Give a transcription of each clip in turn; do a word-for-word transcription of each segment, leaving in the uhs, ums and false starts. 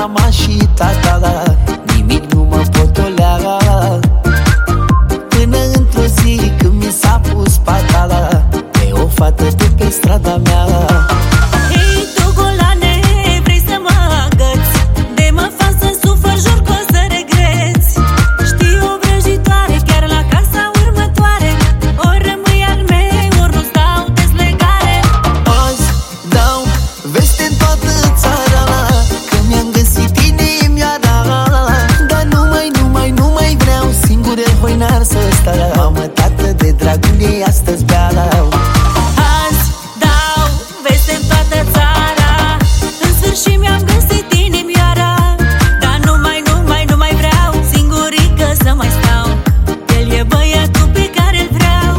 mama și tata, nimic nu mă potolea. Până într-o zi când mi s-a pus patala pe o fată de pe strada mea. Hei, tu golane, vrei să mă agăți? De mă fac să sufăr, jur că o să regreți. Știi o vrăjitoare chiar la casa următoare, ori rămâi al meu, ori nu-ți dau dezlegare. Azi dau veste în toată țara că mi-am găsit inimioara, dar nu mai, nu mai, nu mai vreau singur el hoinar să stau. Mamă, tată, de dragul ei astăzi beau. Azi dau veste în toată țara, în sfârșit mi-am găsit inimioara, dar nu mai, nu mai, nu mai vreau singurică să mai stau. El e băiatul pe care-l vreau.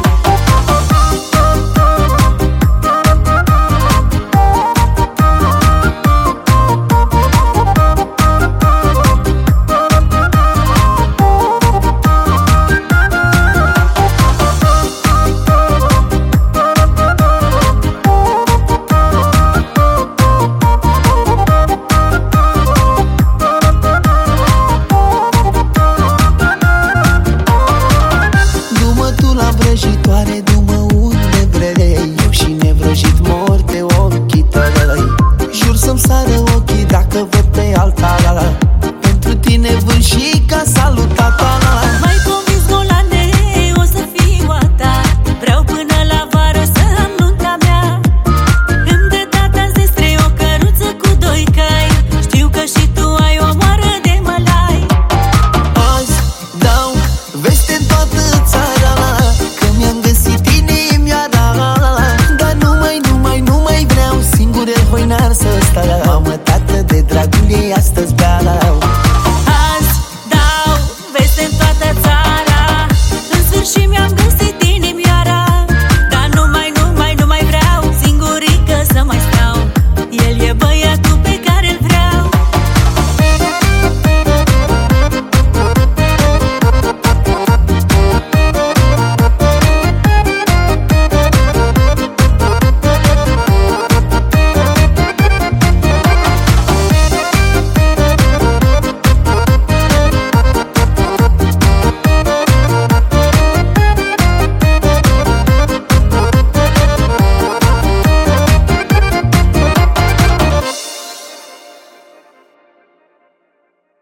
Vrăjitoare, du-mă unde vrei, eu și nevrăjit mor de ochii tăi. Jur să-mi sară ochii dacă văd pe alta, pentru tine vând și casa lui tata. M-ai convins, golane, o să fiu a ta. Vreau până la vară să am nunta mea. Îmi dă tata zestre o căruță cu doi cai, știu că și tu ai o moară de mălai. Azi dau veste în toată țara că mi-am găsit inimioara, dar nu mai, nu mai, nu mai vreau singur el hoinar să stau. Mamă, tată, de dragul ei asta